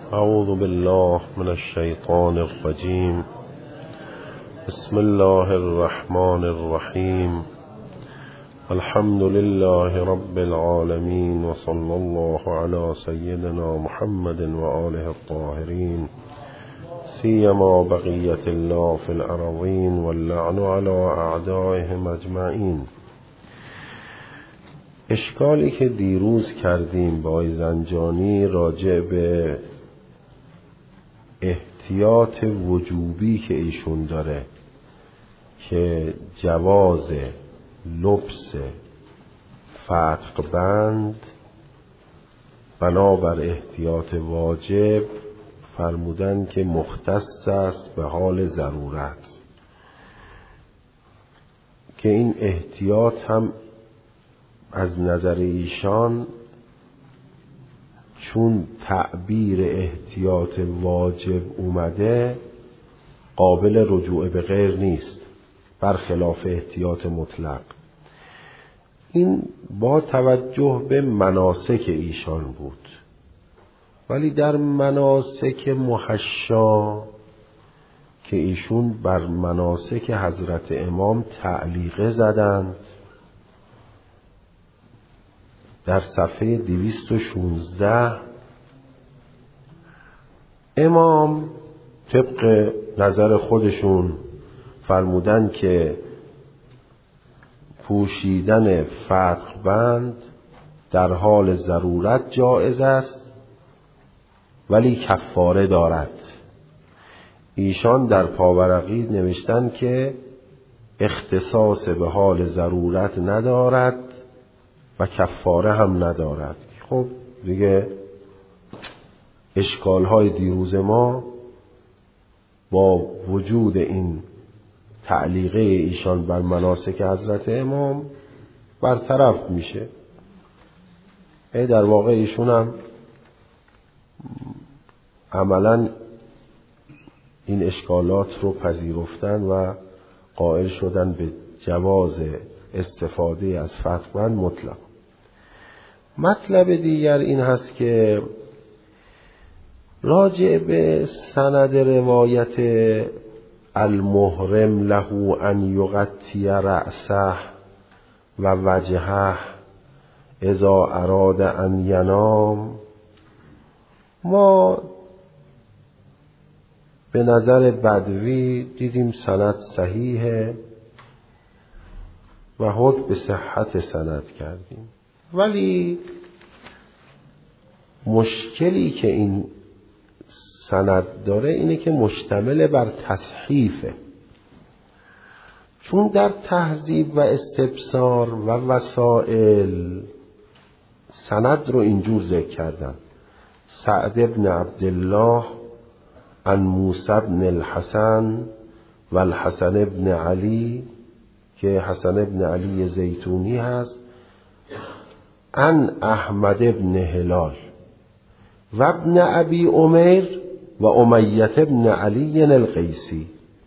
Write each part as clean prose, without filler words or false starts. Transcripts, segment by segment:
اعوذ بالله من الشیطان الرجیم. بسم الله الرحمن الرحیم. الحمد لله رب العالمین و صلی الله علی سیدنا محمد و آله الطاهرین، سیما بقیت الله فی الارضین واللعن علی اعدائهم اجمعین. اشکالی که دیروز کردیم با زنجانی راجع به احتیاط وجوبی که ایشون داره که جواز لبس فتق بند بنابر احتیاط واجب فرمودن که مختص است به حال ضرورت، که این احتیاط هم از نظر ایشان چون تعبیر احتیاط واجب اومده قابل رجوع به غیر نیست، برخلاف احتیاط مطلق. این با توجه به مناسک ایشان بود، ولی در مناسک محشا که ایشون بر مناسک حضرت امام تعلیقه زدند، در صفحه 216 امام طبق نظر خودشون فرمودن که پوشیدن فتق بند در حال ضرورت جایز است ولی کفاره دارد. ایشان در پاورقی نوشتن که اختصاص به حال ضرورت ندارد و کفاره هم ندارد. خب دیگه اشکال‌های دیروز ما با وجود این تعلیقه ایشان بر مناسک حضرت امام برطرف میشه. در واقع ایشون هم عملاً این اشکالات رو پذیرفتن و قائل شدن به جواز استفاده از فتق بند مطلق. مطلب دیگر این هست که راجع به سند روایت المحرم له ان یغطی رأسه و وجهه اذا اراد ان ینام، ما به نظر بدوی دیدیم سند صحیحه و حکم به صحت سند کردیم، ولی مشکلی که این سند داره اینه که مشتمل بر تصحیفه، چون در تهذیب و استبصار و وسائل سند رو اینجور ذکر کردن: سعد بن عبدالله عن موسی بن الحسن و الحسن بن علی، که حسن بن علی زیتونی هست، عن احمد بن هلال و ابن ابی عمیر و امیة بن علی القیسی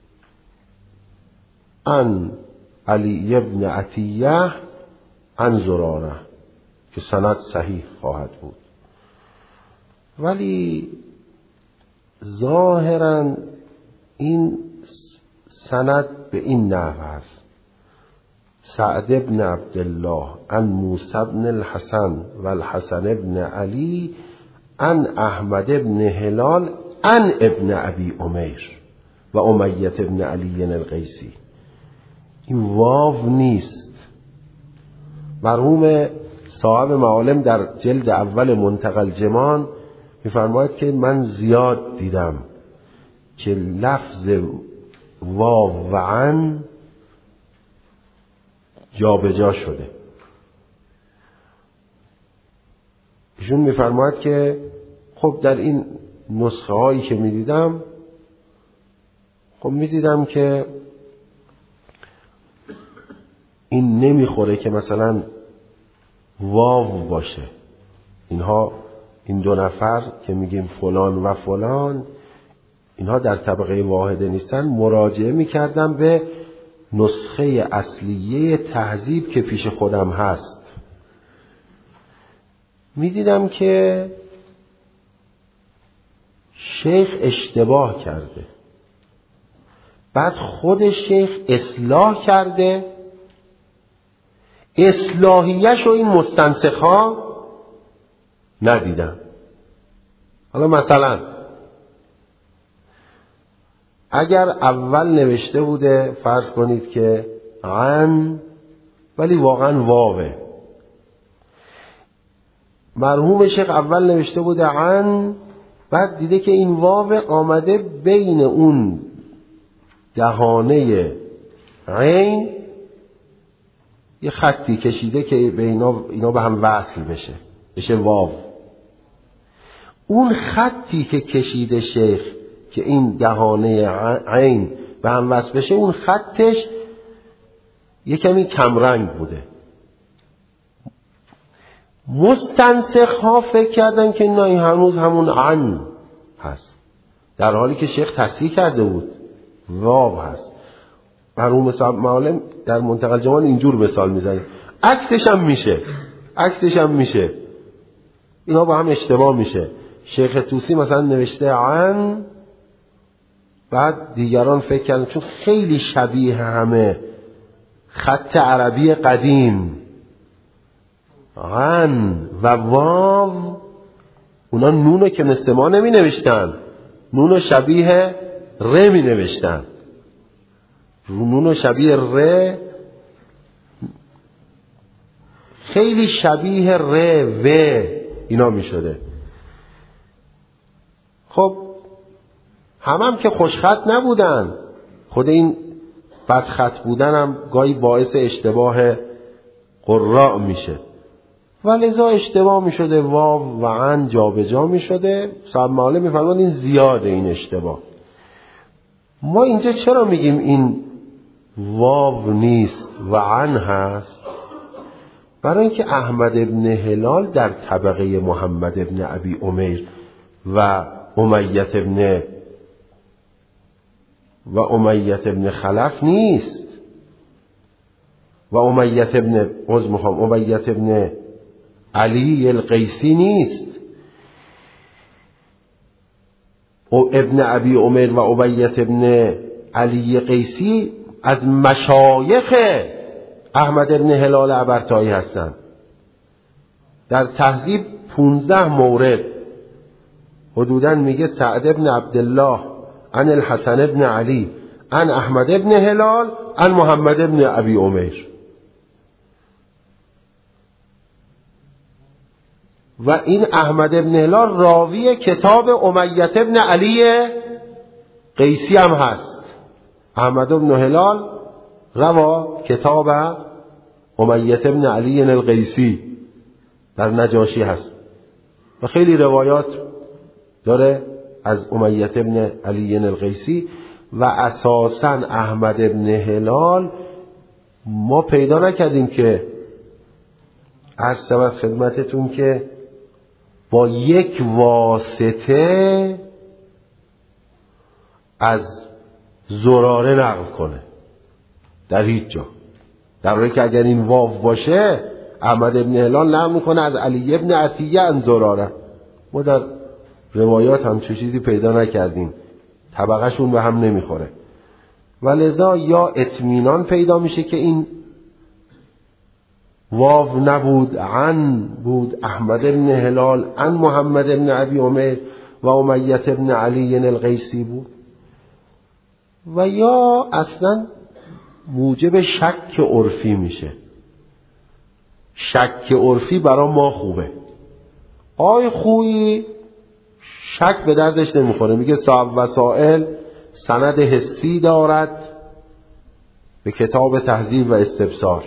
عن علی بن عطیه عن زراره، که سند صحیح خواهد بود. ولی ظاهرا این سند به این نحو است: سعد بن عبدالله عن موسی بن الحسن و الحسن بن علی عن احمد بن هلال عن ابن ابی عمیر و امیة بن علی القیسی. این واو نیست. مرحوم صاحب معالم در جلد اول منتقى الجمان می‌فرماید که من زیاد دیدم که لفظ واو و عن جا به جا شده. ایشون می‌فرماید که خب در این نسخه هایی که می‌دیدم، خب می‌دیدم که این نمیخوره که مثلا واو باشه. این دو نفر که میگیم فلان و فلان، اینها در طبقه واحده نیستن. مراجعه میکردم به نسخه اصلیه تهذیب که پیش خودم هست، میدیدم که شیخ اشتباه کرده، بعد خود شیخ اصلاح کرده، اصلاحیش رو این مستنسخ‌ها ندیدن. حالا مثلا اگر اول نوشته بوده فرض کنید که عن، ولی واقعا واوه، مرحوم شیخ اول نوشته بوده عن، بعد دیده که این واو آمده بین اون دهانه عین یه خطی کشیده که به اینا به هم وصل بشه واو. اون خطی که کشیده شیخ که این دهانه عین به هم وصل بشه، اون خطش یه کمی کمرنگ بوده. مستنسخ ها فکر کردن که نه، این هنوز همون عن هست، در حالی که شیخ تصحیح کرده بود واو هست. مرحوم صاحب معالم در منتقى الجمال اینجور مثال میزنه. عکسش هم میشه، اینا با هم اشتباه میشه. شیخ طوسی مثلا نوشته عن، بعد دیگران فکر کردن چون خیلی شبیه همه خط عربی قدیم، عن و واو، اونا نونو که مثل ما نمی نوشتن، نونو شبیه ر می نوشتن، نونو شبیه ر، خیلی شبیه ر و اینا می شده. خب هم که خوشخط نبودن، خود این بدخط بودن هم گاهی باعث اشتباه قراء میشه، ولذا اشتباه میشده، واو و عن جابجا میشده. صاحب معالم میفرمان این زیاده این اشتباه. ما اینجا چرا میگیم این واو نیست و عن هست؟ برای اینکه احمد ابن هلال در طبقه محمد ابن ابی عمیر و امیت ابن خلف نیست، و امیت ابن علی القیسی نیست. ابن ابی عمر و امیت ابن علی قیسی از مشایخ احمد ابن هلال عبرتایی هستند. در تهذیب 15 مورد حدوداً میگه سعد ابن عبدالله عن الحسن ابن علی عن احمد ابن هلال عن محمد ابن ابی عمر. و این احمد ابن هلال راوی کتاب امیت ابن علی قیسی هم هست. احمد ابن هلال روا کتاب امیت ابن علی القیسی در نجاشی هست و خیلی روایات داره از امیت ابن علی القیسی. و اساساً احمد ابن هلال ما پیدا نکردیم که عرض شود خدمتتون که با یک واسطه از زراره نقل کنه در هیچ جا، در حالی که اگر این واو باشه احمد ابن هلال نقل میکنه از علی ابن عطیه عن زراره. ما در روایات هم چه چیزی پیدا نکردیم، طبقهشون به هم نمیخوره. ولذا یا اطمینان پیدا میشه که این واو نبود، عن بود، احمد ابن هلال عن محمد ابن ابی عمر و امیت ابن علی القیسی بود، و یا اصلا موجب شک عرفی میشه. شک عرفی برای ما خوبه، آی خویی شک به دردش نمیخوره. میگه صاحب وسائل سند حسی دارد به کتاب تهذیب و استبصار.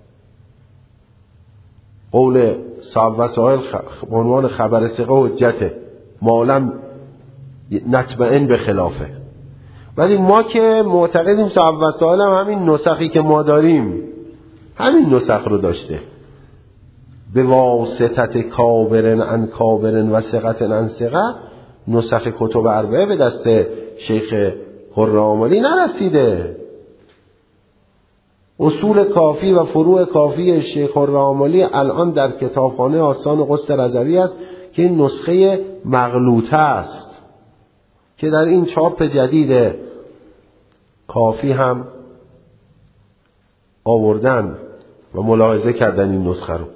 قول صاحب وسائل عنوان خبر ثقه حجته مالم نطمئن به خلافه. ولی ما که معتقدیم صاحب وسائل هم همین نسخی که ما داریم همین نسخ رو داشته، به واسطت کابرن عن کابرن و ثقتن عن ثقه. نسخ کتب اربعه به دست شیخ خرم‌آملی نرسیده. اصول کافی و فروع کافی شیخ خرم‌آملی الان در کتابخانه آستان قدس رضوی است که این نسخه مغلوطه است. که در این چاپ جدید کافی هم آوردن و ملاحظه کردن این نسخه رو.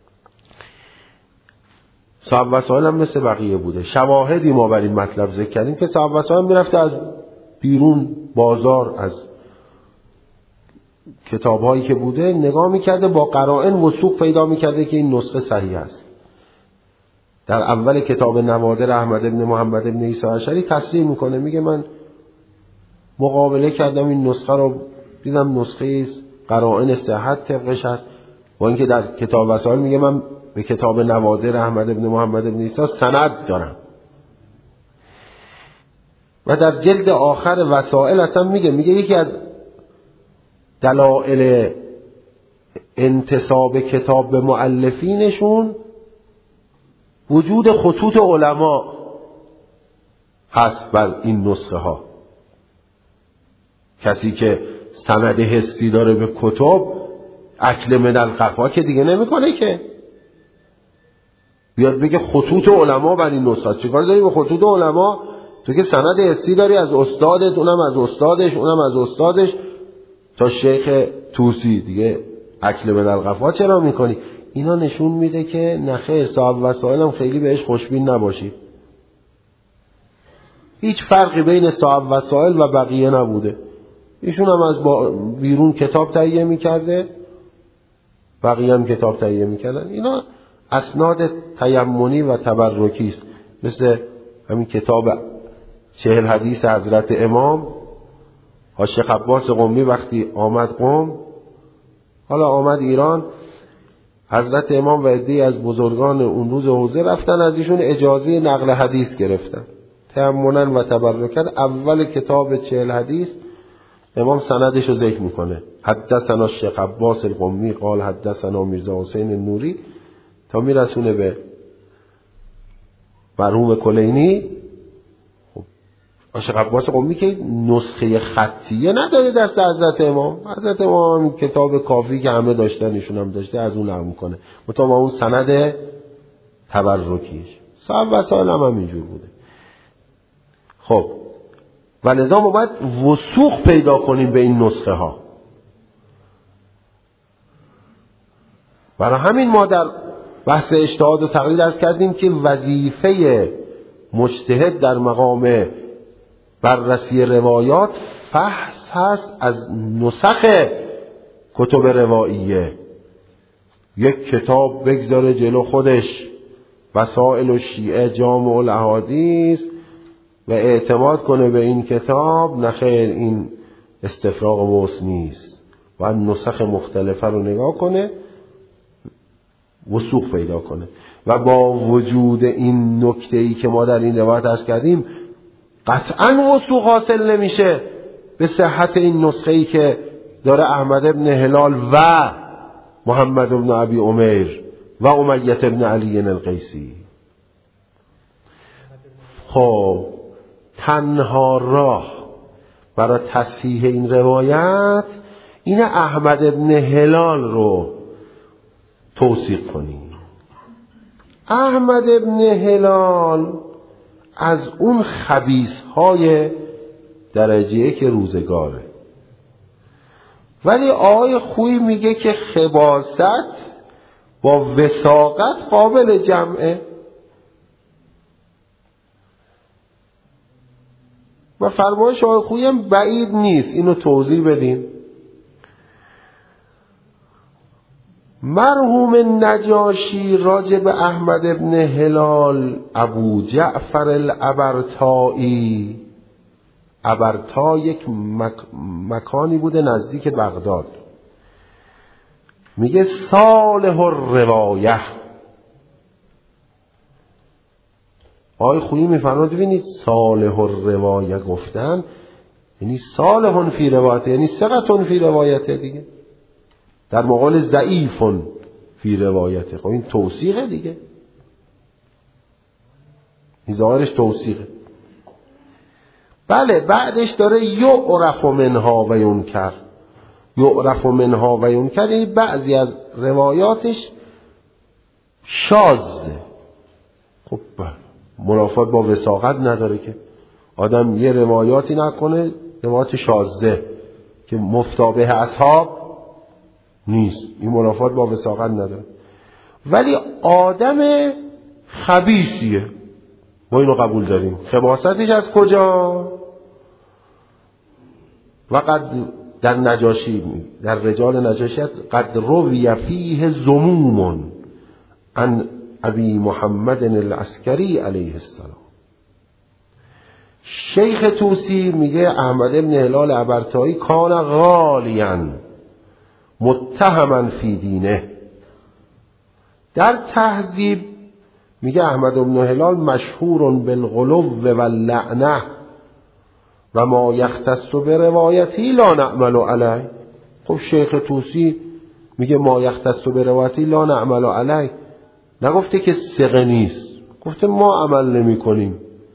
صاحب وسائل هم مثل بقیه بوده. شواهدی ما بر این مطلب ذکر کردیم که صاحب وسائل میرفته از بیرون بازار از کتاب‌هایی که بوده نگاه میکرده، با قرائن وثوق پیدا میکرده که این نسخه صحیح است. در اول کتاب نوادر احمد ابن محمد ابن عیسی اشعری تصریح میکنه، میگه من مقابله کردم این نسخه رو، دیدم نسخه قرائن صحت طبقش هست، با اینکه در کتاب وسائل میگه من به کتاب نوادر احمد ابن محمد ابن عیسی سند دارم. و در جلد آخر وسائل اصلا میگه یکی از دلائل انتساب کتاب به مؤلفینشون وجود خطوط علما هست بر این نسخه ها. کسی که سند حسی داره به کتب اکل من القفا که دیگه نمیکنه که بیاد بگه خطوط علما بر این نسخه. چیکار داری به خطوط علما؟ تو که سند حسی داری از استادت، اونم از استادش، اونم از استادش تا شیخ توسی، دیگه اکل من القفا چرا میکنی؟ اینا نشون میده که نخیر، صاحب وسائل هم خیلی بهش خوشبین نباشید. هیچ فرقی بین صاحب وسائل و بقیه نبوده. ایشون هم از بیرون کتاب تهیه میکرده، بقیه هم کتاب تهیه میکردن. اینا اسناد تیمنی و تبرکی است. مثل همین کتاب 40 حدیث حضرت امام. شیخ عباس قمی وقتی آمد قم، حالا آمد ایران، حضرت امام و عده‌ای از بزرگان اون روز حوزه رفتن از ایشون اجازه نقل حدیث گرفتن تیمنا و تبرکن. اول کتاب 40 حدیث امام سندش رو ذکر میکنه، حدثنا شیخ عباس القمی قال حدثنا میرزا حسین نوری، تا میرسونه به مرحوم کلینی. شیخ عباس قمی که نسخه خطیه نداره دست حضرت امام. حضرت امام کتاب کافی که همه داشتن ایشون هم داشته، از اون نقل میکنه، مطابق اون سند تبرکیش. صاحب وسائل هم اینجور بوده. خب و لذا ما باید وثوق پیدا کنیم به این نسخه ها. برای همین ما در بحث اجتهاد و تقلید عرض کردیم که وظیفه مجتهد در مقام بررسی روایات فحص هست از نسخ کتب روائیه. یک کتاب بگذاره جلو خودش، وسائل الشیعه جامع الاحادیث، و اعتماد کنه به این کتاب، نخیر، این استفراغ موس نیست. و نسخ مختلفه رو نگاه کنه، وثوق پیدا کنه. و با وجود این نکته‌ای که ما در این روایت عرض کردیم، قطعاً وثوق حاصل نمیشه به صحت این نسخه‌ای که داره احمد ابن هلال و محمد ابن ابی عمیر و امیة ابن علی القیسی. خب تنها راه برای تصحیح این روایت اینه احمد ابن هلال رو توثیق کنیم. احمد ابن هلال از اون خبیث‌های درجه یک روزگاره، ولی آقای خویی میگه که خباثت با وثاقت قابل جمعه. و فرمایش آقای خویی هم بعید نیست، اینو توضیح بدیم. مرحوم نجاشی راجع به احمد ابن هلال ابو جعفر العبرتایی، عبرتا یک مکانی بوده نزدیک بغداد، میگه صالح الروایه. آقای خویی میفرماید ببینید صالح الروایه گفتن یعنی صالح فی روایت، یعنی ثقة فی روایت دیگه، در مقابل ضعیف فی روایت. خب این توثیقه دیگه، این ظاهرش توثیقه. بله بعدش داره یعرف منها و ینکر. یعرف منها و ینکر یعنی بعضی از روایاتش شاذه. خب منافات با وثاقت نداره که. آدم یه روایاتی نکنه، روایات شاذه که مفتابه اصحاب نیست، این منافات با وثاقت نداره، ولی آدم خبیثیه، ما اینو قبول داریم. خباثتش از کجا؟ و قد در نجاشی، در رجال نجاشی قد روی فیه ذموم عن ابی محمد العسکری علیه السلام. شیخ طوسی میگه احمد ابن هلال عبرتایی کان غالیا متهما فی دینه. در تهذیب میگه احمد ابن هلال مشهور بالغلو و اللعنه و ما یختص بروایتی لا نعمل علیه. خب شیخ طوسی میگه ما یختص بروایتی لا نعمل علیه، نگفته که ثقه نیست، گفته ما عمل نمی کنیم.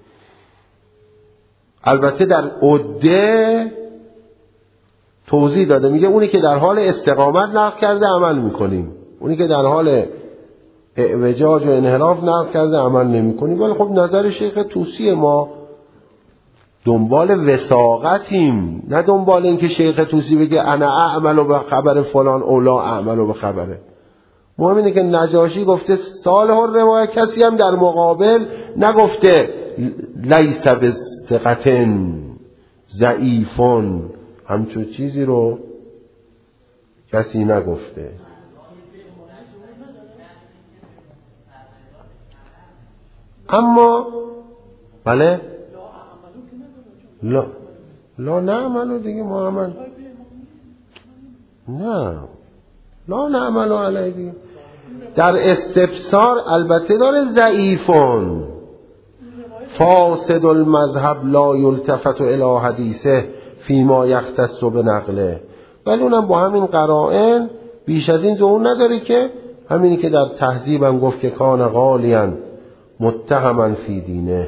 البته در عده توضیح داده، میگه اونی که در حال استقامت نقل کرده عمل میکنیم، اونی که در حال اعوجاج و انحراف نقل کرده عمل نمی کنیم. ولی خب نظر شیخ طوسی، ما دنبال وثاقتیم، نه دنبال این که شیخ طوسی بگه انا اعمل به خبر فلان او لا اعمل به خبره. مهم اینه که نجاشی گفته صالح الروایه، کسی هم در مقابل نگفته لیس بثقتن ضعیفون، همچون چیزی رو کسی نگفته. اما بله لا نعملو دیگه محمد، نه لا نعملو علیه دیگه. در استبصار البته داره ضعیفون، فاسد المذهب لا یلتفت الی حدیثه فیما یختص بنقله، ولی اونم با همین قرائن بیش از این ظهور نداره که همینی که در تهذیب هم گفت که کان غالیا متهما فی دینه.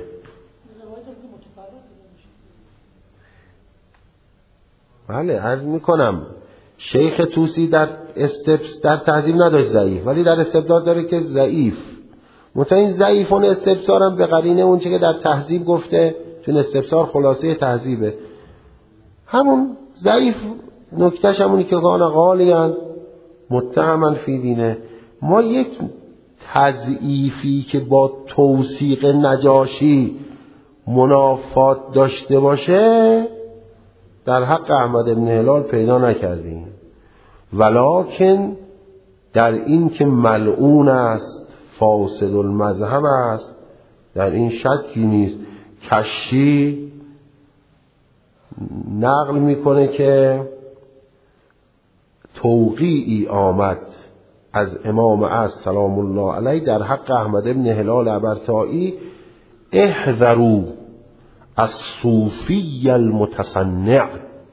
بله عرض میکنم شیخ طوسی در تهذیب نداشت ضعیف، ولی در استبداد داره که ضعیف. این ضعیفون استبصار هم به قرینه اون چه که در تهذیب گفته، چون استبصار خلاصه تهذیبه. همون ضعیف نکتهش همونی که کان غالیا متهما فی دینه. ما یک تضعیفی که با توثیق نجاشی منافات داشته باشه در حق احمد بن هلال پیدا نکردیم، ولکن در این که ملعون است، فاسد المذهب است، در این شکی نیست. کشی نقل میکنه که توقیعی آمد از امام عصر سلام الله علیه در حق احمد بن هلال عبرتایی، احذروا الصوفی المتصنع.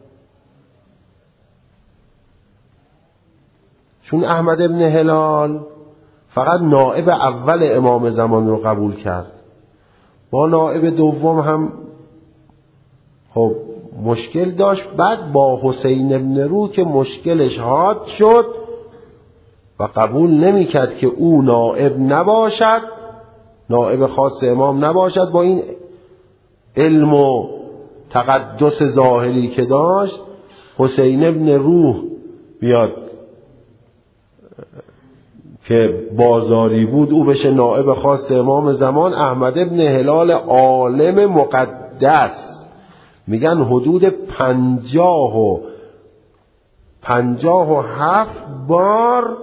چون احمد بن هلال فقط نائب اول امام زمان رو قبول کرد، با نائب دوم هم خب مشکل داشت. بعد با حسین ابن رو که مشکلش حاد شد و قبول نمی کرد که او نائب نباشد، نائب خاص امام نباشد، با این علم و تقدس ظاهری که داشت، حسین ابن روح بیاد که بازاری بود، او بشه نائب خاص امام زمان. احمد ابن هلال عالم مقدس، میگن حدود 57 بار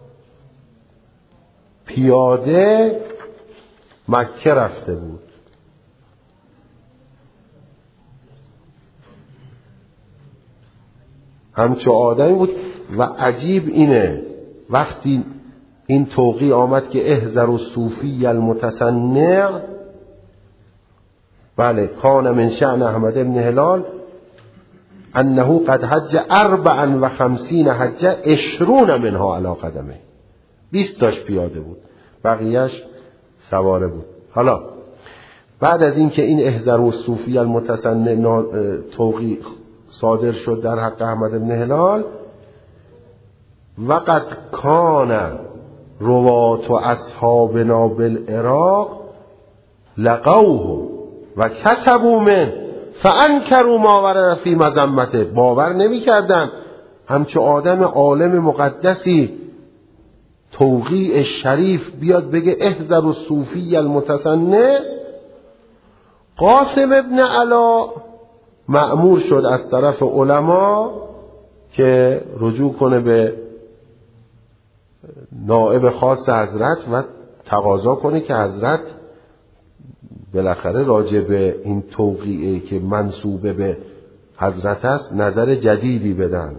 پیاده مکه رفته بود. همچو آدمی بود. و عجیب اینه وقتی این توقیع آمد که احذر الصوفی المتصنع، بله کان من شأن احمد بن هلال انه قد حج 54 حجه 20 منها علی قدمه، 20 تاش پیاده بود، بقیهش سواره بود. حالا بعد از این که این احذر الصوفی المتصنع توقیع صادر شد در حق احمد بن هلال، وقد کان روات اصحابنا بالعراق لقوه و کتبوا من فانکروا ما ورد فی مذمته، باور نمی کردن همچه آدم عالم مقدسی توقیع شریف بیاد بگه احذر الصوفی المتصنع. قاسم ابن علا مأمور شد از طرف علما که رجوع کنه به نائب خاص حضرت و تقاضا کنه که حضرت بالاخره راجع به این توقیعی که منسوب به حضرت است نظر جدیدی بدن.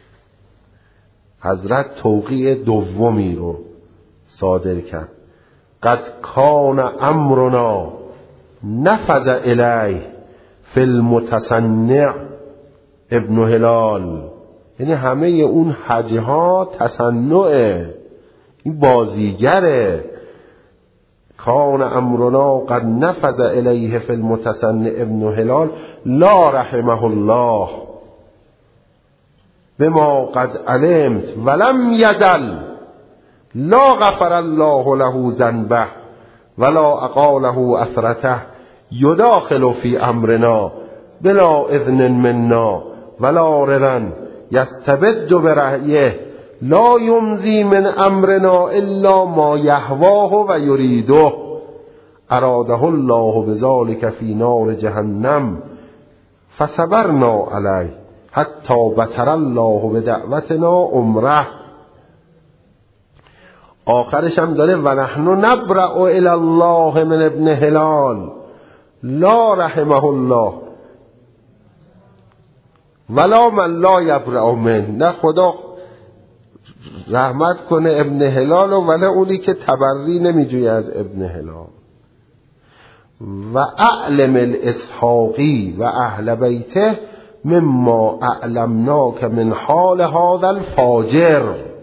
حضرت توقیع دومی رو صادر کرد. قد کان امرنا نفذ الیه فی المتصنع ابن هلال، یعنی همه اون حجها تصنعه، این بازیگره. کان امرنا قد نفذ الیه فی المتصنع ابن هلال لا رحمه الله بما قد علمت ولم یدل لا غفر الله له ذنبه ولا اقاله اثرته یداخل فی امرنا بلا اذن منا ولا رضا یستبد برأیه لا یمضی من امرنا الا ما یهواه و یریده اراده الله بذلك فی نار جهنم فصبرنا علیه حتی بتر الله بدعوتنا عمره. آخرش هم داره و نحن نبرأ الی الله من ابن هلال لا رحمه الله ولا من لا یبرأ من، نه خدا رحمت کنه ابن هلال ولی اونی که تبری نمیجوی از ابن هلال. و اعلم الاسحاقی و اهل بیته مما اعلمناک من حال هذا الفاجر.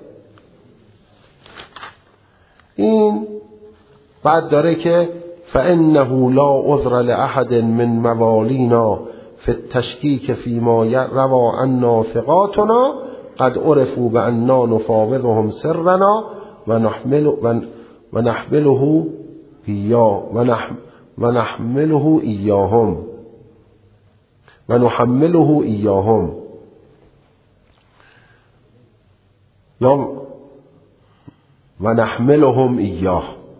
این بعد داره که فانه لا عذر لاحد من موالینا فی التشکیک فیما روى عنا ثقاتنا قد عرفوا بأننا نفاوضهم سرنا ونحمله إياهم ونحملهم إياه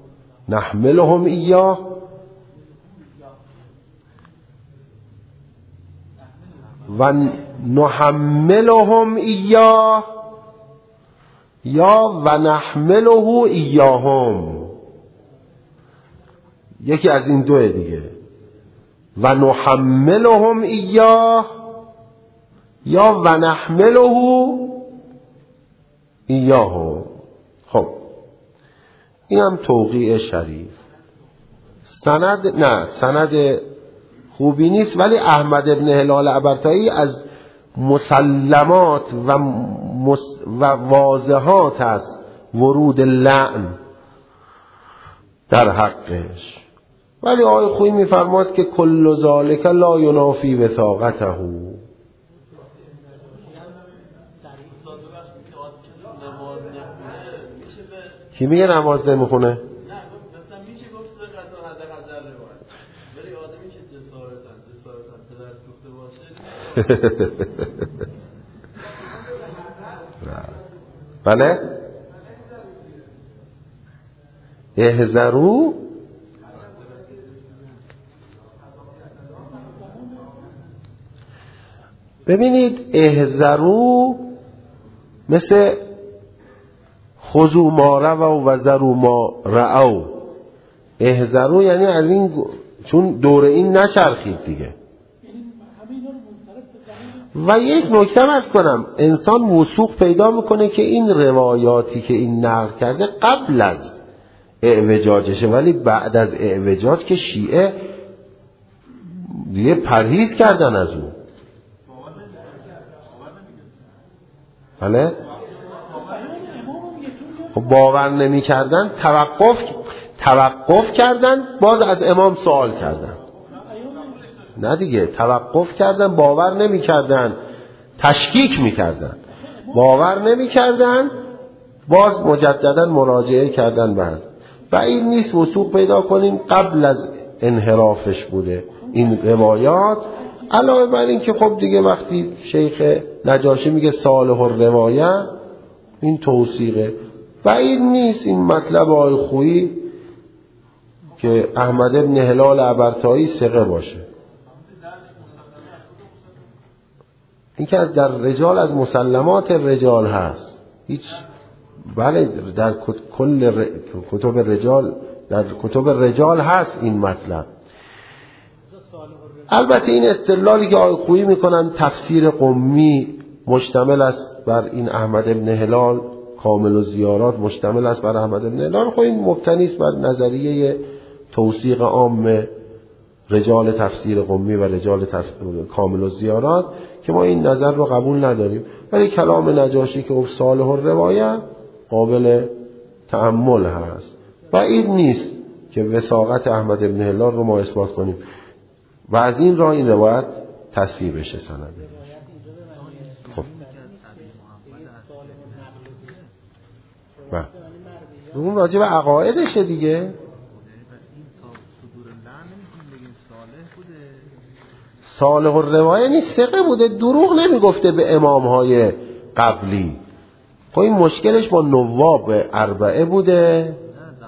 یا ونحمله إياهم، یکی از این دوه دیگه، ونحملهم إياه یا ونحمله إياهم. خب این هم توقیع شریف. سند خوبی نیست، ولی احمد ابن هلال عبرتایی از مسلمات و واضحات است ورود لعن در حقش. ولی آقای خویی میفرماد که کل ذالک لا ینافی وثاقته. کی میگه نماز نمیخونه؟ بله احذروا ببینید احذروا مثل خذوا ما روا و ذروا ما رعوا. احذروا یعنی از این، چون دور این نچرخید دیگه. و یک نکته عرض کنم، انسان وثوق پیدا میکنه که این روایاتی که این نقل کرده قبل از اعوجاجشه، ولی بعد از اعوجاج که شیعه دیگه پرهیز کردن از اون. بله خب باور نمی کردن، توقف کردن، باز از امام سوال کردن. نه دیگه، توقف کردن، باور نمی کردن، تشکیک می کردن، باور نمی کردن، باز مجددا مراجعه کردن. بعد و این نیست وثوق پیدا کنیم قبل از انحرافش بوده. این روایات. علاوه بر این که خب دیگه وقتی شیخ نجاشی میگه صالح الروایه، این توثیقه. بعید نیست این مطلب آقای خویی که احمد بن هلال عبرتایی ثقه باشه. این که در رجال از مسلمات رجال هست، هیچ بله در کل کتب رجال، در کتب رجال هست این مطلب. البته این استدلالی که آقای خویی میکنن تفسیر قمی مشتمل است بر این احمد بن هلال، کامل و زیارات مشتمل است بر احمد بن هلال، خب این مبتنی است بر نظریه توثیق عام رجال تفسیر قمی و رجال کامل و زیارات که ما این نظر رو قبول نداریم. ولی کلام نجاشی که صالح الروایه قابل تأمل هست. بعید نیست که وثاقت احمد بن هلال رو ما اثبات کنیم و از این راه این روایت تصحیح بشه سند. خب اون راجع به عقایدشه دیگه. صالح الروایه نیست، ثقه بوده، دروغ نمیگفته به امامهای قبلی. خب این مشکلش با نواب اربعه بوده.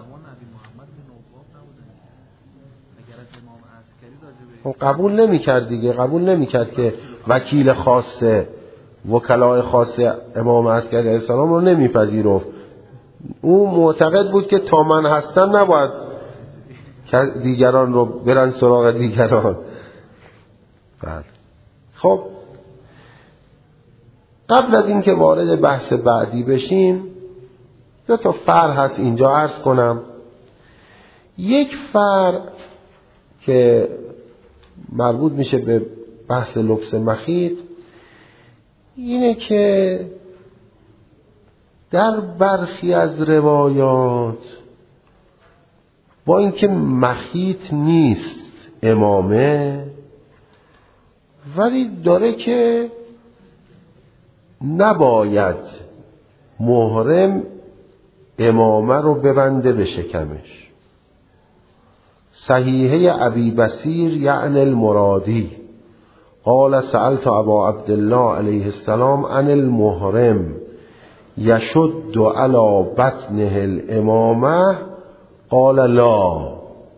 خب قبول نمیکرد دیگه، قبول نمیکرد که وکیل خاصه، وکلای خاص امام عسکری علیه السلام رو نمیپذیرفت. او معتقد بود که تا من هستم نباید دیگران رو برن سراغ دیگران. بله. خب قبل از این که وارد بحث بعدی بشیم 2 تا فرع هست اینجا عرض کنم. یک فرع که مربوط میشه به بحث لبس مخیط اینه که در برخی از روایات با اینکه مخیط نیست امامه، ولی داره که نباید محرم امامه رو ببنده به شکمش. صحیحه ابی بصیر یعنی المرادی قال سألت ابا عبدالله علیه السلام عن المحرم یشد علی بطنه الامامه قال لا.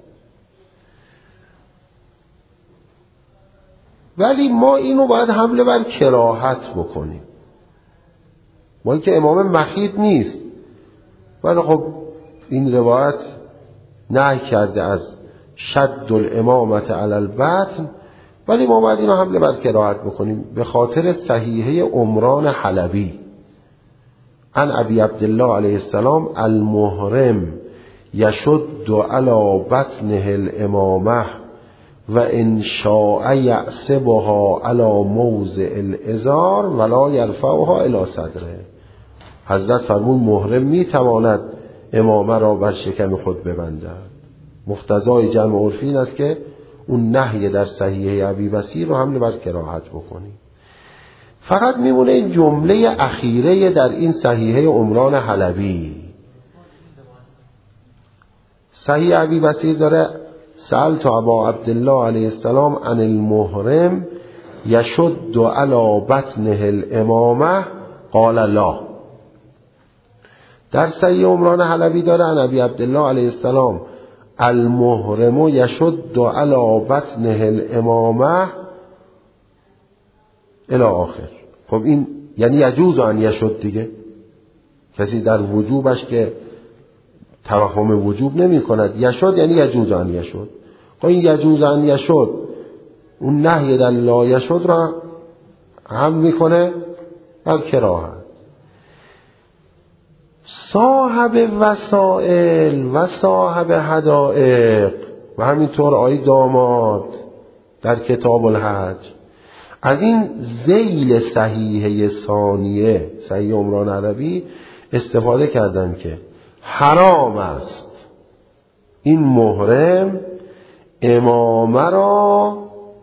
ولی ما اینو باید حمله بر کراهت بکنیم، ما اینکه امام مخیط نیست، ولی خب این روایت نهی کرده از شد الامامت علی البطن، ولی ما باید اینو حمله بر کراهت بکنیم به خاطر صحیحه عمران حلبی عن ابی عبدالله علیه السلام المحرم یشد علی بطنه الامامه و ان شاء یعصبها علی موضع الازار ولا یرفعها الی صدره. حضرت فرمود محرم میتواند امامه را بر شکم خود ببندد. مقتضای جمع عرفی این است که اون نهی در صحیحه ابی بصیر رو حمله بر کراهت بکنیم. فقط میمونه این جمله اخیره در این صحیحه عمران حلبی. صحیح ابی بصیر داره سألت ابا عبدالله علیه السلام عن المحرم یشد علی بطنه الامامه قال لا. در صحیح عمران حلبی داره عن ابی عبدالله علیه السلام المحرم یشد علی بطنه الامامه الی آخر. خب این یعنی یجوز ان یشد دیگه. کسی در وجوبش که توهم وجوب نمی کند، یشد یعنی یجوز ان یشد. خب این یجوز ان یشد اون نهی در لا یشد را هم میکنه بر کراهت. صاحب وسائل و صاحب حدائق و همینطور آی داماد در کتاب الحج از این ذیل صحیحه ثانیه صحیح عمران عربی استفاده کردن که حرام است این محرم امامه را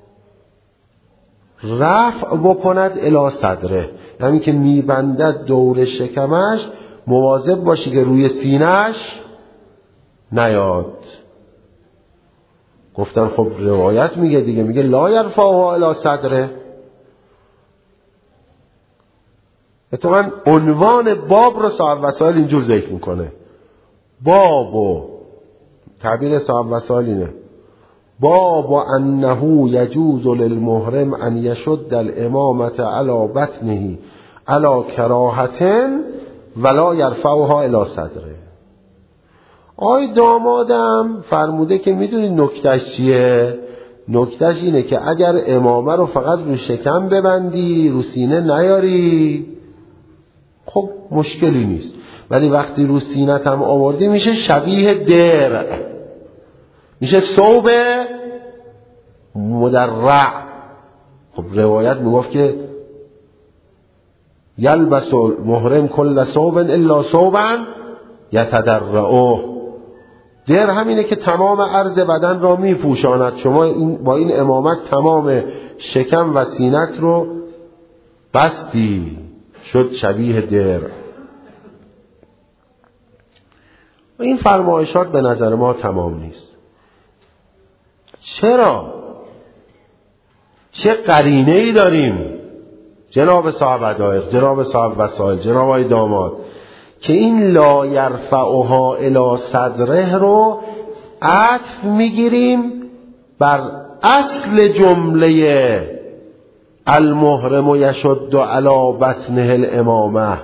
رفع بکند الی صدره، یعنی که میبندد دور شکمش مواظب باشی که روی سینه‌اش نیاد. گفتن خب روایت میگه دیگه، میگه لا یرفعها الی صدره. اتفاقا عنوان باب رو صاحب وسائل اینجور ذکر میکنه. باب و تعبیر صاحب وسائل اینه: باب انه یجوز للمحرم ان یشد الامامة علی بطنه علی کراهة ولا یرفعها الی صدره. آی دامادم فرموده که میدونی نکتهش چیه؟ نکتهش اینه که اگر امامه رو فقط رو شکم ببندی، رو سینه نیاری، خب مشکلی نیست، ولی وقتی رو سینت هم آوردی میشه شبیه درع، میشه ثوب مدرع. خب روایت میگفت که یلبس محرم کل ثوب الا ثوبا یتدرعه. در همینه که تمام عرض بدن را میپوشاند. شما با این امامت تمام شکم و سینت رو بستی، شد شبیه در. و این فرمایشات به نظر ما تمام نیست. چرا؟ چه قرینه ای داریم جناب صاحب حدایق، جناب صاحب وسائل، جناب آقای داماد، که این لا یرفعها الی صدره رو عطف میگیریم بر اصل جمله المحرم یشد علی بطنه الامامه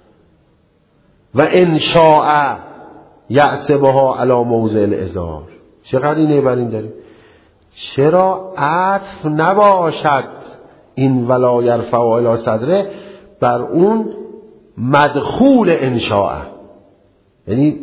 و ان شاء یعصبها علی موضع الازار. چه قرینه بر این داریم؟ چرا عطف نباشد این ولا یرفعها الی صدره بر اون مدخول انشاء، یعنی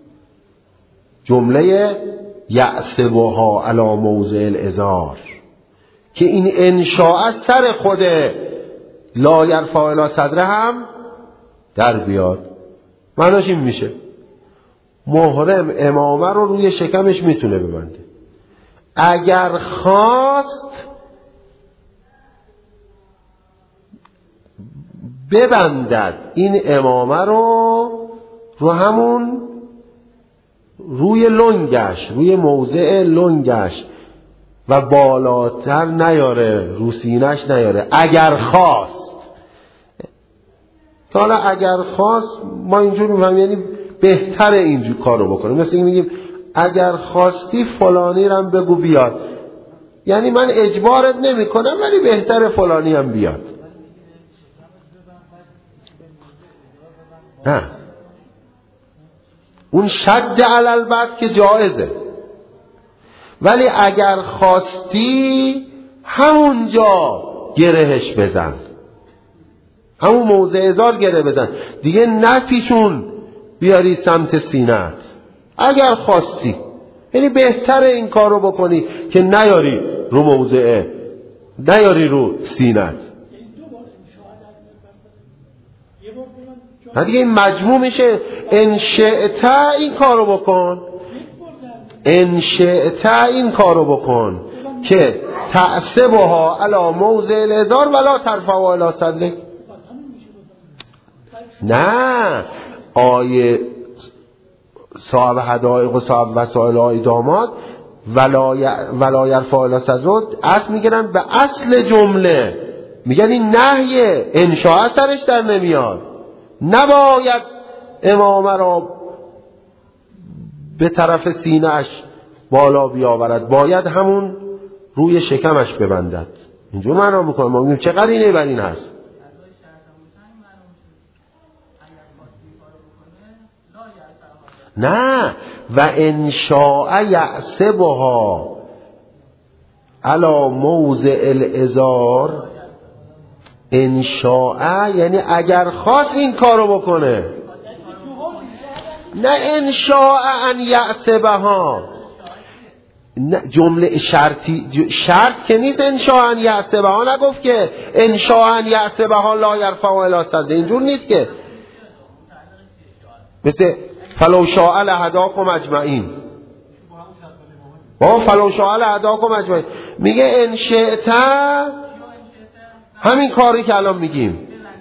جمله یعصبها علی موضع الازار، که این انشاء سر خود لا یرفع الی صدره هم در بیاد. معناش این میشه محرم امامه رو روی شکمش میتونه ببنده، اگر خواست ببندد این امامه رو همون روی لنگش، روی موضع لنگش و بالاتر نیاره، رو سینه‌اش نیاره، اگر خواست. حالا اگر خواست ما اینجور میفهمیم یعنی بهتر اینجور کارو بکنیم. مثل این میگیم اگر خواستی فلانی رو هم بگو بیاد، یعنی من اجبارت نمی کنم ولی بهتر فلانی هم بیاد. نه، اون شد علی البط که جایزه، ولی اگر خواستی همونجا گرهش بزن، همون موضع ازار گره بزن دیگه، نپیچون بیاری سمت سینت. اگر خواستی، یعنی بهتر این کار رو بکنی که نیاری رو موضعه، نیاری رو سینت. دیگه این مجموع میشه ان شئت این کارو بکن، ان شئت این کارو بکن که تعصبها علی موضع الازار ولا ترفعها الی صدرک. نه، آیه صاحب حدایق و صاحب وسائل آی داماد ولا یرفع الی صدرک عطف میگیرن به اصل جمله، میگن این نهیه، انشاء سرش در نمیاد، نباید امامه را به طرف سینه‌اش بالا بیاورد، باید همون روی شکمش ببندد. اینجور معنا میکنه. ما میگیم چه قرینه بر این هست؟ نه، و ان شاء یعصبها علی موضع الازار. ان شاء یعنی اگر خواست این کارو بکنه، نه ان شاء ان یعصبها، نه جمله شرطی، شرط که نیست. ان شاء ان یعصبها نگفت که ان شاء ان یعصبها لا یرفع الی صدره، اینجور نیست که مثل فلو شاء لهداکم اجمعین. فلو شاء لهداکم اجمعین میگه ان شئت، همین کاری که الان میگیم.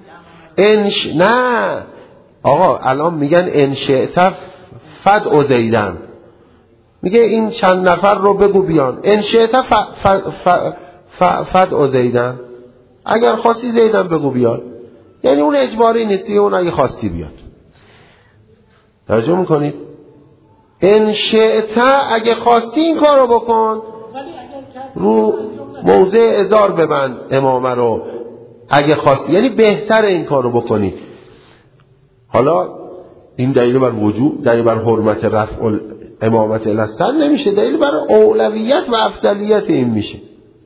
نه آقا، الان میگن ان شئت فدع زیدن، میگه این چند نفر رو بگو بیان. ان شئت فدع زیدن، اگر خواستی زیدن بگو بیاد. یعنی اون اجباری نیستی، اون اگه خواستی بیاد. توجه میکنید؟ ان شئت، اگه خواستی این کارو بکن، رو موضع ازار ببند امامه رو اگه خواستی، یعنی بهتر این کارو بکنی. حالا این دلیل بر وجوب، دلیل بر حرمت رفع امامت الاسر نمیشه، دلیل بر اولویت و افضلیت این میشه.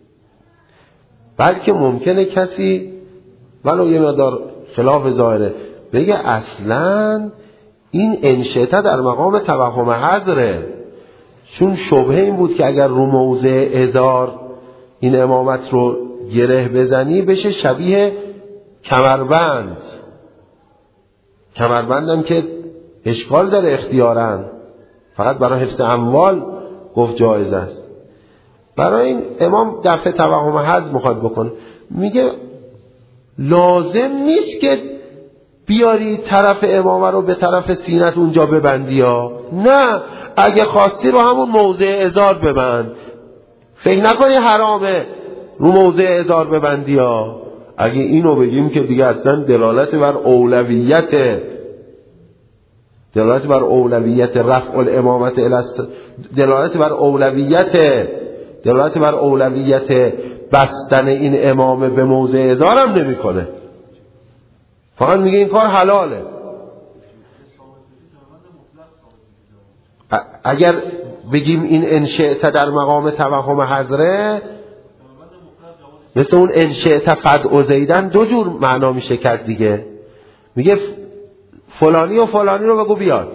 بلکه ممکنه کسی ولو یه مقدار خلاف ظاهره بگه اصلاً این انشئت در مقام توهم حضره، چون شبهه این بود که اگر رو موضع ازار این امامت رو گره بزنی بشه شبیه کمربند. کمربندم که اشکال داره اختیاراً، فقط برای حفظ اموال گفت جایز است. برای این امام دفع توهم حظ میخواد بکن، میگه لازم نیست که بیاری طرف امامه رو به طرف سینت اونجا ببندی ها. نه، اگه خواستی رو همون موضع ازار ببند. فکر نکنی حرامه رو موضع ازار ببندی ها. اگه اینو بگیم که دیگه اصلا دلالت بر اولویت رفع الامامت دلالت بر اولویت بستن این امامه به موضع ازار هم نمی کنه، فقط میگه این کار حلاله. اگر بگیم این انشئت در مقام توهم حضره، مثل اون انشئت فدع زیدن دو جور معنا میشه کرد دیگه. میگه فلانی و فلانی رو بگو بیاد.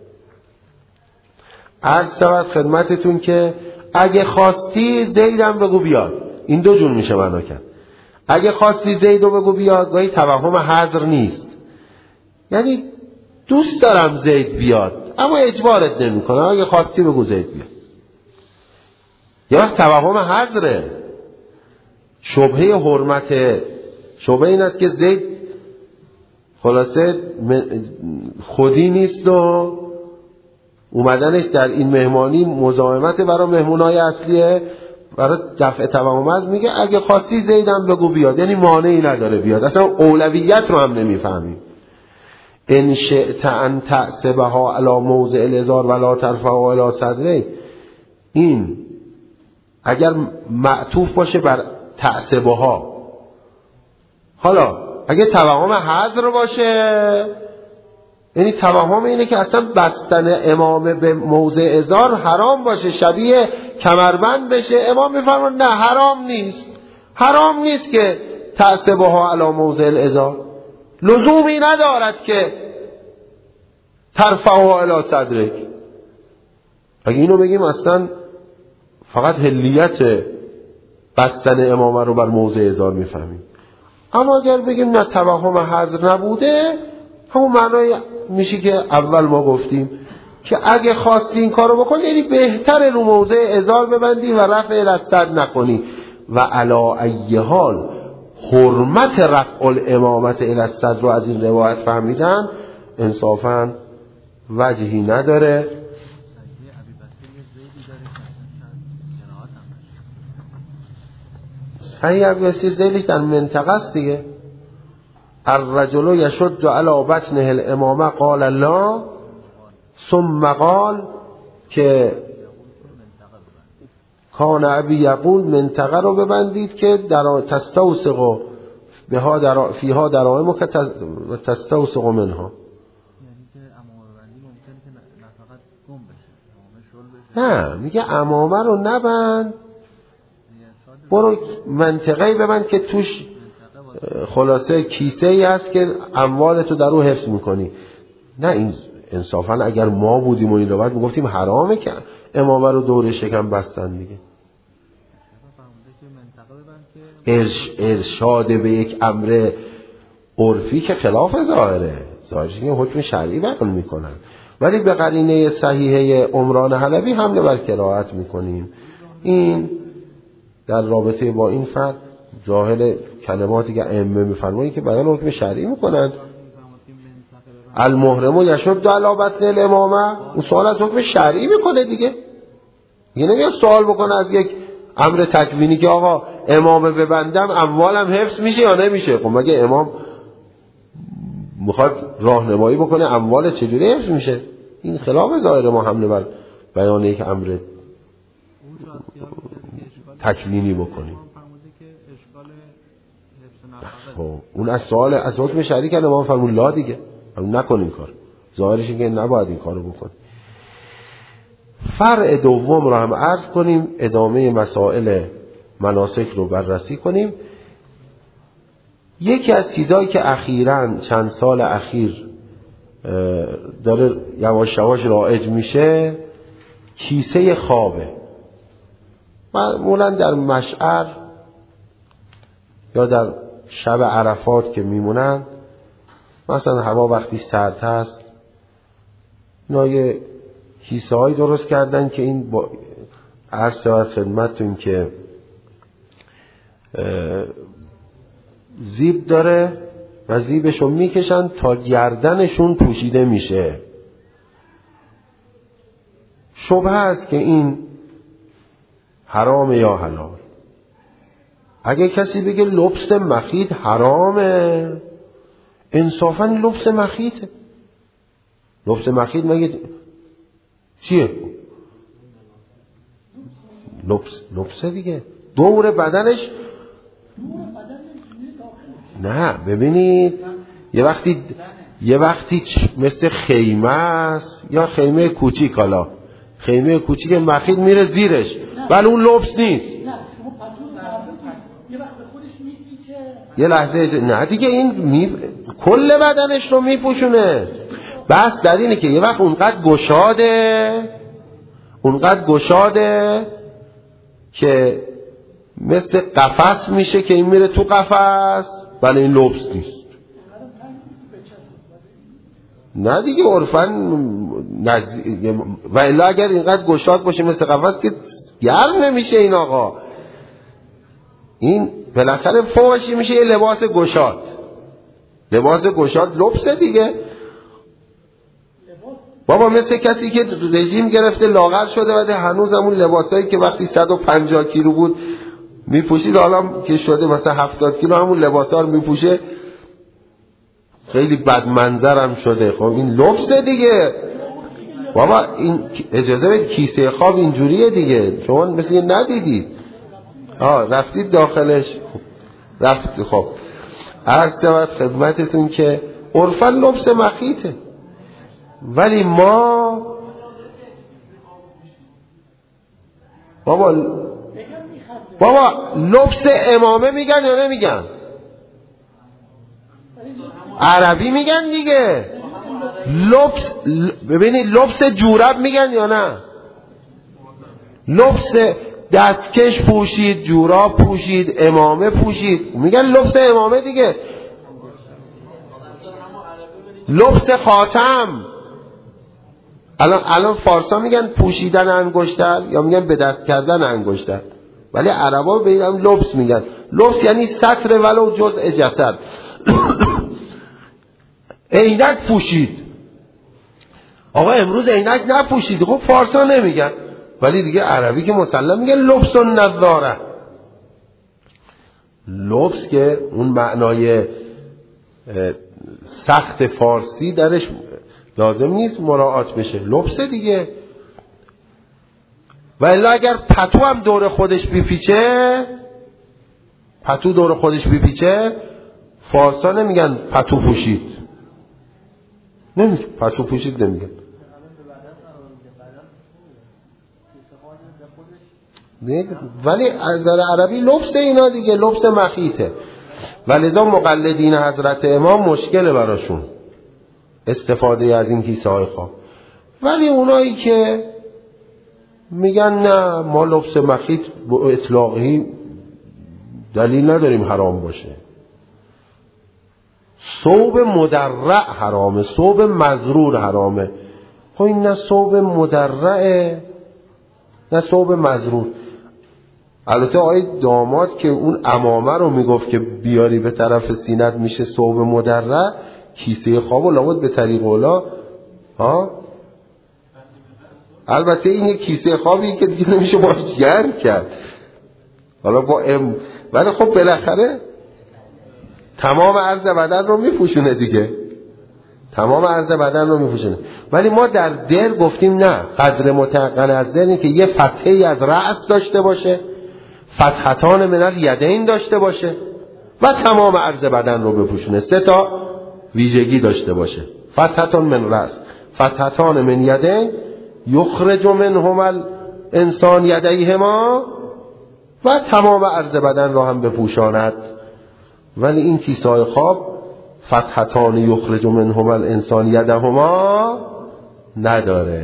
عرض شود خدمتتون که اگه خواستی زیدم بگو بیاد، این دو جور میشه معنا کرد. اگه خواستی زید رو بگو بیاد گاهی توهم حضر نیست، یعنی دوست دارم زید بیاد اما اجبارت نمی کنه، اگه خواستی بگو زید بیاد. یا توهم حضره، شبهه حرمت، شبهه این است که زید خلاصه خودی نیست و اومدنش در این مهمانی مزاحمت برای مهمونای اصلیه، برای دفع توهم حضر میگه اگه خواستی زیدم بگو بیاد، یعنی مانعی نداره بیاد. اصلا اولویت رو هم نمیفهمیم. ان شئت ان تعصبها علی موضع الازار ولا ترفعها الی صدره، این اگر معطوف باشه بر تعصبها، حالا اگه توهم حضر باشه یعنی توهم اینه که اصلا بستن امامه به موضع ازار حرام باشه، شبیه کمربند بشه. امام میفرمان نه، حرام نیست که تعصبها علی موضع الازار، لزومی ندارد که ترفعها الی صدرک. اگه اینو بگیم اصلا فقط حلیت بستن امامه رو بر موضع ازار میفهمیم. اما اگر بگیم نه، توهم حضر نبوده، همون معنای میشه که اول ما گفتیم که اگه خواستی این کارو بکنی یعنی بهتره رو موضع ازار ببندی و رفع الاسد نکنی. و علا ای حال حرمت رفع الامامت الاسد رو از این روایت فهمیدن انصافاً وجهی نداره. صحیح ابی زیدش در منطقه است دیگه. الرجل یشد علی بطنه الامامه قال لا ثم قال که کان ابی یقول منطقه رو ببندید که در تستوسق بها فیها دراهم که تستوسق منها، یعنی که امامه بندی ممکنه که نه فقط گم بشه، امامه شل بشه. نه، میگه امامه رو نبند، برو منطقه‌ای ببند که توش خلاصه کیسه ای هست که اموالتو در رو حفظ میکنی. نه، این انصافا اگر ما بودیم و این رو بعد میگفتیم حرامه که امامه رو دور شکم بستن دیگه. ارشاد به یک امر عرفی که خلاف ظاهره، ظاهرش که حکم شرعی بیان میکنن، ولی به قرینه صحیحه عمران حلبی حمله بر کراهت میکنیم. این در رابطه با این فرد جاهل کلماتی که ائمه میفرمایند که بیان حکم شرعی میکنن. المحرم یشد علی بطن الامامه، اون سوال از حکم شرعی میکنه دیگه. یه نمیاد سوال بکنه از یک امر تکوینی که آقا امامه ببندم اموالم حفظ میشه یا نمیشه. خب مگه امام میخواد راهنمایی بکنه اموال چجوری حفظ میشه؟ این خلاف ظاهر ما حمله بر بیان یک امر تکوینی بکنیم. خب اون از سوال از حکم شرعی کنه امام فرمود لا دیگه نکن این کار. ظاهرش اینه که نباید این کارو بکنی. فرع دوم رو هم عرض کنیم، ادامه مسائل مناسک رو بررسی کنیم. یکی از چیزایی که اخیراً چند سال اخیر داره یواش یواش رایج میشه کیسه خوابه. معمولاً در مشعر یا در شب عرفات که میمونن، مثلا هوا وقتی سرد هست، اینا یه کیسه هایی درست کردن که این با عرض و خدمتتون که زیب داره و زیبشو میکشن تا گردنشون پوشیده میشه. شبهه است که این حرام یا حلال. اگه کسی بگه لبس مخیط حرامه، انصافاً لبس مخیطه. لبس مخیط مگه چیه؟ لبس دیگه دور بدنش. نه ببینید یه وقتی مثل خیمه است یا خیمه کوچیک، حالا خیمه کوچیک مخیط میره زیرش ولی اون لبس نیست. یه لحظه نه دیگه این کل بدنش رو میپوشونه. بس در اینه که یه وقت اونقدر گشاده که مثل قفس میشه که این میره تو قفس ولی این لبس نیست. نه دیگه عرفاً و الا اگر اینقدر گشاد باشه مثل قفس که گرم نمیشه این آقا. این بالاخره فوقش میشه یه لباس گشاد. لبسه دیگه. بابا مثل کسی که رژیم گرفته لاغر شده و هنوز همون لباسایی که وقتی 150 کیلو بود میپوشید حالا که شده مثلا 70 کیلو همون لباسا رو میپوشه، خیلی بد منظرم شده. خب این لبسه دیگه. بابا این اجازه بدید کیسه خواب اینجوریه دیگه. شما مثل یه ندیدید رفتید داخلش رفتید. خب عرض شود خدمتتون که عرفاً لبس مخیطه، ولی ما بابا لبس امامه میگن یا نمیگن؟ عربی میگن دیگه. لبس ببینید لبس جورب میگن یا نه؟ لبس دستکش پوشید، جوراب پوشید، امامه پوشید، میگن لبس امامه دیگه. لبس خاتم الان فارسا میگن پوشیدن انگشتر یا میگن به دست کردن انگشتر، ولی عربا به این لبس میگن. لبس یعنی ستر ولو جزء جسد. عینک پوشید، آقا امروز عینک نپوشید. خب فارسا نمیگن، ولی دیگه عربی که مسلم میگن لبس النظاره. لبس که اون معنای سخت فارسی درش لازم نیست مراعات بشه، لبس دیگه. و الا اگر پتو هم دور خودش بیپیچه، فارسا نمیگن پتو پوشید، پتو پوشید نمیگن. ولی از نظر عربی لبس اینا دیگه لبس مخیطه. ولذا مقلدین حضرت امام مشکل براشون استفاده از این کیسه های خواب. ولی اونایی که میگن نه ما لبس مخیط با اطلاقی دلیل نداریم حرام باشه، ثوب مدرع حرامه، ثوب مزرور حرامه. خب این نه ثوب مدرعه نه ثوب مزرور. البته آقای داماد که اون عمامه رو میگفت که بیاری به طرف سینت میشه ثوب مدرع، کیسه خواب و لابد به طریق اولا البته این یک کیسه خوابی که دیگه نمیشه باش جنگ کرد. حالا ولی خب بالاخره تمام عرض بدن رو میپوشونه دیگه، تمام عرض بدن رو میپوشونه. ولی ما در دل گفتیم نه، قدر متعقل از دل این که یه فتحه‌ای از رأس داشته باشه، فتحتان من الیدین داشته باشه و تمام عرض بدن رو بپوشونه. 3 تا ویژگی داشته باشه. فتحتان من رأس، فتحتان من یدین، یخرج منهما الانسان یدیهما، و تمام عرض بدن رو هم بپوشاند. ولی این کیسه خواب فتحتان یخرج منهما الانسان یدهما نداره.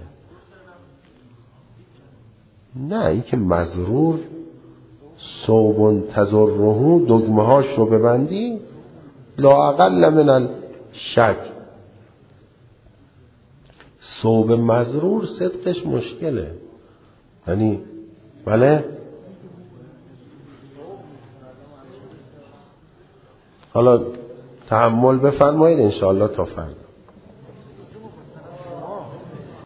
نه، این که مزرور صوب تزره دگمه هاش رو ببندی لا اقل من الشک. صوب مزرور صدقش مشکله، یعنی بله. حالا تحمل بفرمایید انشاءالله تا فردا.